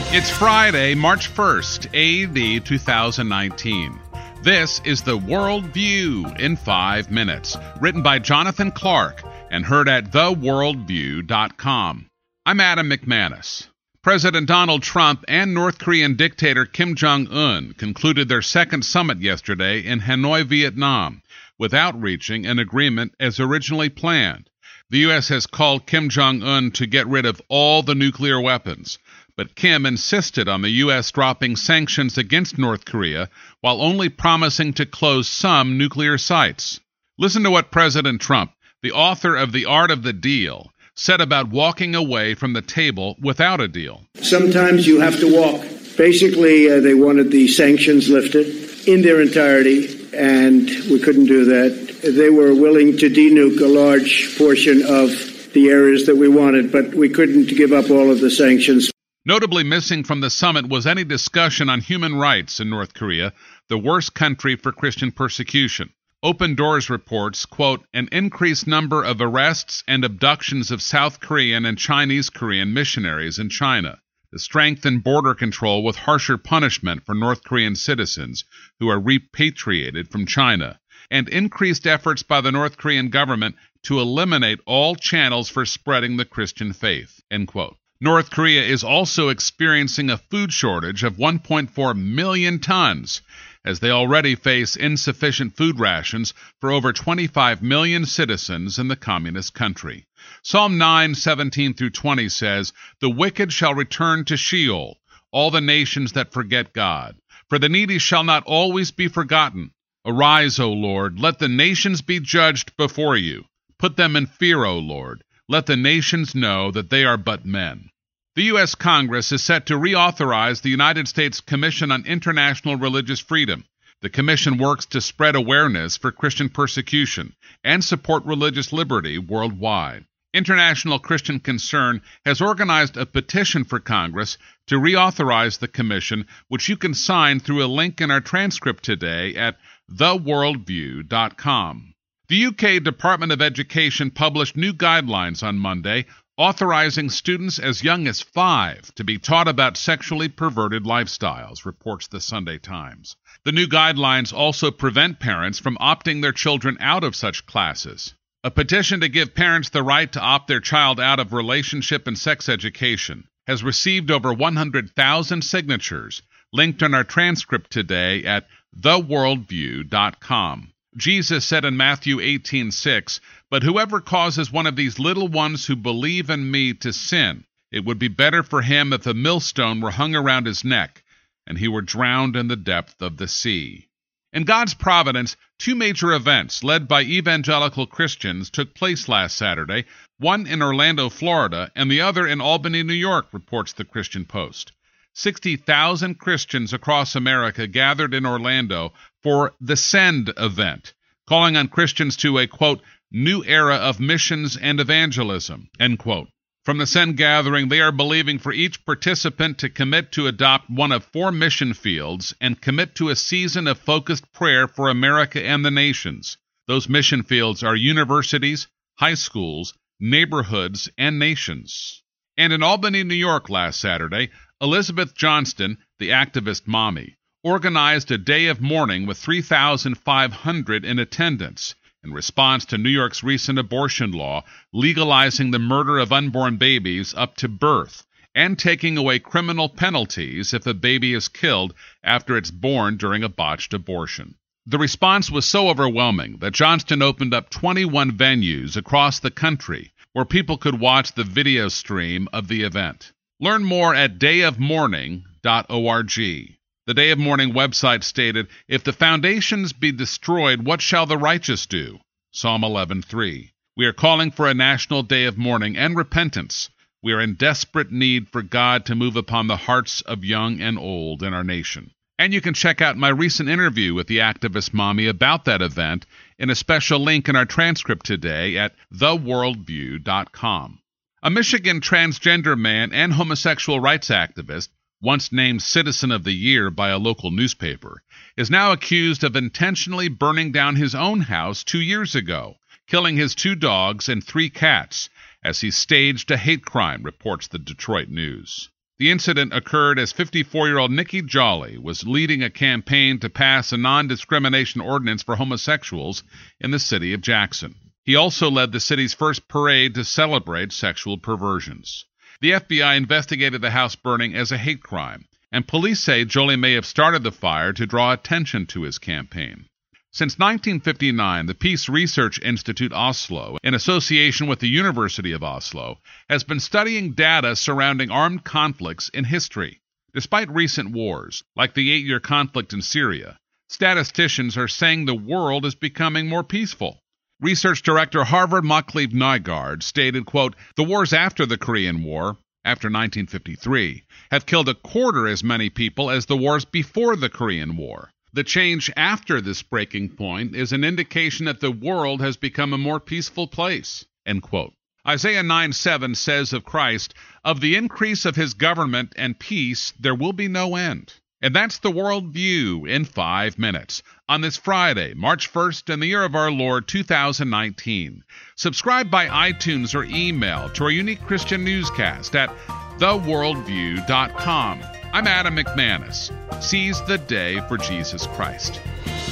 It's Friday, March 1st, A.D. 2019. This is the World View in 5 minutes, written by Jonathan Clark and heard at theworldview.com. I'm Adam McManus. President Donald Trump and North Korean dictator Kim Jong-un concluded their second summit yesterday in Hanoi, Vietnam, without reaching an agreement as originally planned. The U.S. has called Kim Jong-un to get rid of all the nuclear weapons, but Kim insisted on the U.S. dropping sanctions against North Korea while only promising to close some nuclear sites. Listen to what President Trump, the author of The Art of the Deal, said about walking away from the table without a deal. Sometimes you have to walk. Basically, they wanted the sanctions lifted in their entirety, and we couldn't do that. They were willing to denuke a large portion of the areas that we wanted, but we couldn't give up all of the sanctions. Notably missing from the summit was any discussion on human rights in North Korea, the worst country for Christian persecution. Open Doors reports, quote, an increased number of arrests and abductions of South Korean and Chinese Korean missionaries in China, the strengthened border control with harsher punishment for North Korean citizens who are repatriated from China, and increased efforts by the North Korean government to eliminate all channels for spreading the Christian faith, end quote. North Korea is also experiencing a food shortage of 1.4 million tons, as they already face insufficient food rations for over 25 million citizens in the communist country. Psalm 9:17-20 says, the wicked shall return to Sheol, all the nations that forget God. For the needy shall not always be forgotten. Arise, O Lord, let the nations be judged before you. Put them in fear, O Lord. Let the nations know that they are but men. The U.S. Congress is set to reauthorize the United States Commission on International Religious Freedom. The commission works to spread awareness for Christian persecution and support religious liberty worldwide. International Christian Concern has organized a petition for Congress to reauthorize the commission, which you can sign through a link in our transcript today at theworldview.com. The UK Department of Education published new guidelines on Monday, authorizing students as young as 5 to be taught about sexually perverted lifestyles, reports the Sunday Times. The new guidelines also prevent parents from opting their children out of such classes. A petition to give parents the right to opt their child out of relationship and sex education has received over 100,000 signatures, linked in our transcript today at theworldview.com. Jesus said in Matthew 18:6, but whoever causes one of these little ones who believe in me to sin, it would be better for him if a millstone were hung around his neck and he were drowned in the depth of the sea. In God's providence, 2 major events led by evangelical Christians took place last Saturday, one in Orlando, Florida, and the other in Albany, New York, reports the Christian Post. 60,000 Christians across America gathered in Orlando for the Send event, calling on Christians to a, quote, new era of missions and evangelism, end quote. From the Send gathering, they are believing for each participant to commit to adopt one of 4 mission fields and commit to a season of focused prayer for America and the nations. Those mission fields are universities, high schools, neighborhoods, and nations. And in Albany, New York last Saturday, Elizabeth Johnston, the activist mommy, organized a day of mourning with 3,500 in attendance in response to New York's recent abortion law legalizing the murder of unborn babies up to birth and taking away criminal penalties if a baby is killed after it's born during a botched abortion. The response was so overwhelming that Johnston opened up 21 venues across the country where people could watch the video stream of the event. Learn more at dayofmourning.org. The Day of Mourning website stated, if the foundations be destroyed, what shall the righteous do? Psalm 11:3. We are calling for a national day of mourning and repentance. We are in desperate need for God to move upon the hearts of young and old in our nation. And you can check out my recent interview with the activist mommy about that event in a special link in our transcript today at theworldview.com. A Michigan transgender man and homosexual rights activist, once named Citizen of the Year by a local newspaper, is now accused of intentionally burning down his own house 2 years ago, killing his 2 dogs and 3 cats, as he staged a hate crime, reports the Detroit News. The incident occurred as 54-year-old Nikki Jolly was leading a campaign to pass a non-discrimination ordinance for homosexuals in the city of Jackson. He also led the city's first parade to celebrate sexual perversions. The FBI investigated the house burning as a hate crime, and police say Jolly may have started the fire to draw attention to his campaign. Since 1959, the Peace Research Institute Oslo, in association with the University of Oslo, has been studying data surrounding armed conflicts in history. Despite recent wars, like the 8-year conflict in Syria, statisticians are saying the world is becoming more peaceful. Research director Harvard Machlev Nygaard stated, quote, "The wars after the Korean War, after 1953, have killed a quarter as many people as the wars before the Korean War. The change after this breaking point is an indication that the world has become a more peaceful place." End quote. Isaiah 9:7 says of Christ, "Of the increase of his government and peace there will be no end." And that's the World View in 5 minutes on this Friday, March 1st, in the year of our Lord 2019. Subscribe by iTunes or email to our unique Christian newscast at theworldview.com. I'm Adam McManus. Seize the day for Jesus Christ.